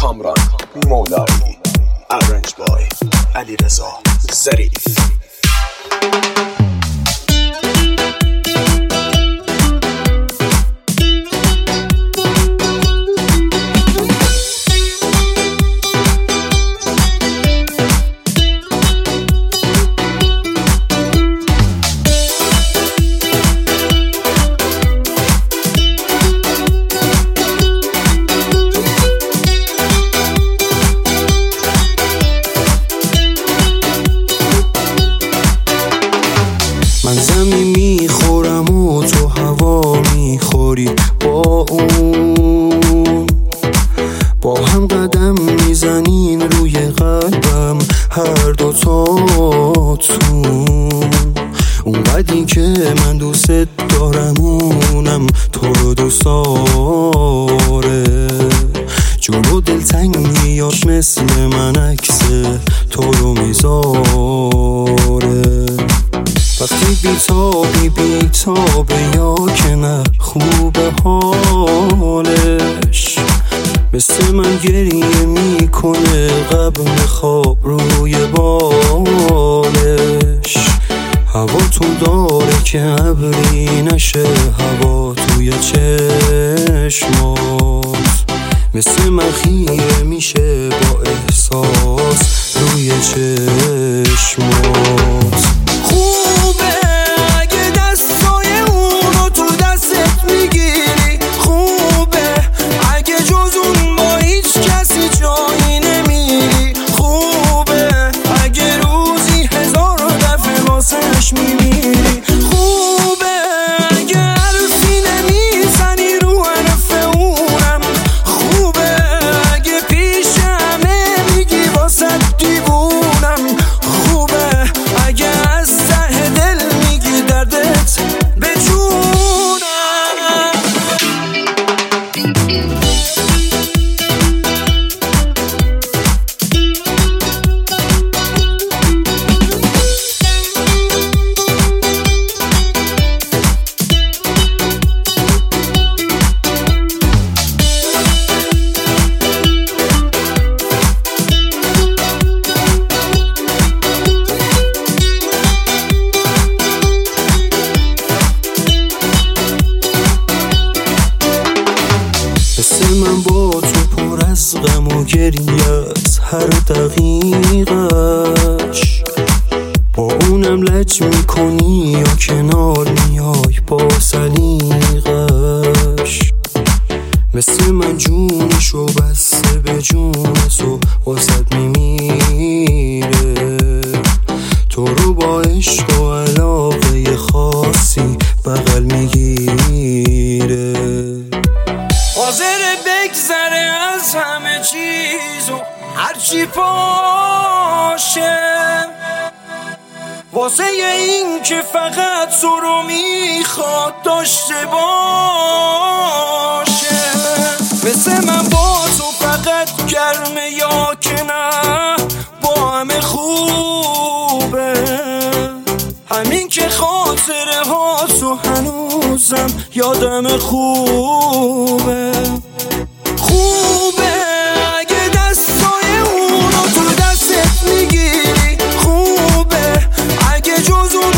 کامران مولایی، ارنج بای علیرضا ظریف. من زمین میخورم و تو هوا میخوری، با اون با هم قدم میزنین روی قلبم هر دوتاتون. اونقدری که من دوست دارم اونم تو رو دوست داره. جلو دلتنگیاش مثل من عکس تو رو میذاره. وقتی بیتابه یا که نه خوبه حالش، مثل من گریه میکنه قبل خواب روی بالش. هوا تو داره که ابری نشه هوا توی چشمات، مثل من خیره میشه با احساس روی چشمات. خوبه اگه دستای اونو تو دستت میگیری، خوبه اگه جز اون با هیچ کسی جایی نمیری، خوبه اگه روزی 1000 دفعه واسش میمیری، خوبه اگه حرفی نمیزنی رو حرف اونم، خوبه اگه پیش همه میگی واسه دیوونم، خوبه اگه از ته دل میگی دردت به جونم. مثل من با تو پر از غم و گریه از هر دقیقش، با اونم لج میکنی یا کنار میای با سلیقش. مثل من جونشو بسته به جون تو واسد میمیره، تو رو با عشق و علاقه خاصی بغل میگیره. حاضر بگذره از همه چیز و هرچی باشه، واسه این که فقط تو رو میخواد داشته باشه. مثل من با تو فقط گرمه یا که نه با همه خوبه، همین که خاطره ها تو هنوزم یادم خوبه. خوبه اگه دستای اونو تو دستت میگیری، خوبه اگه جز اون